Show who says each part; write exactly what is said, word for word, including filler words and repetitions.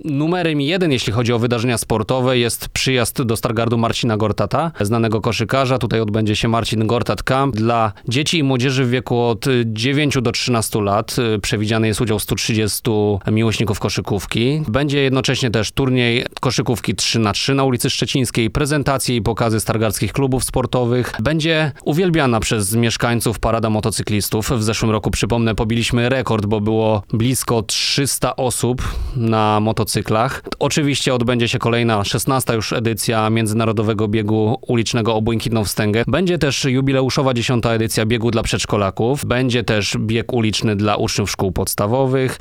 Speaker 1: Numerem jeden, jeśli chodzi o wydarzenia sportowe, jest przyjazd do Stargardu Marcina Gortata, znanego koszykarza. Tutaj odbędzie się Marcin Gortat Camp dla dzieci i młodzieży w wieku od dziewięciu do trzynastu lat. Przewidziany jest udział stu trzydziestu miłośników koszykówki. Będzie jednocześnie też turniej koszykówki trzy na trzy na ulicy Szczecińskiej, prezentacje i pokazy stargardzkich klubów sportowych. Będzie uwielbiana przez mieszkańców parada motocyklistów. W zeszłym roku, przypomnę, pobiliśmy rekord, bo było blisko trzysta osób na motocyklach. Oczywiście odbędzie się kolejna, szesnasta już edycja Międzynarodowego Biegu Ulicznego o Błękitną Wstęgę. Będzie też jubileuszowa dziesiąta edycja biegu dla przedszkolaków. Będzie też bieg uliczny dla uczniów szkół podstawowych.